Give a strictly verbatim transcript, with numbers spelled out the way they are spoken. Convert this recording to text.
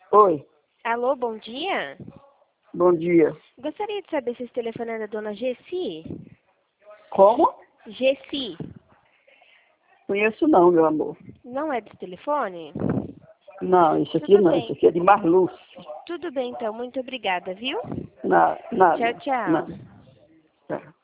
Oi, Alô, bom dia. bom dia. Gostaria de saber se esse telefone é da dona Gessi. Como? Gessi. Conheço não, meu amor. Não é desse telefone? Não, isso aqui Tudo não, isso bem. aqui é de Marluz. Tudo bem, então. Muito obrigada, viu? Na, Tchau, nada, tchau. nada. Tá.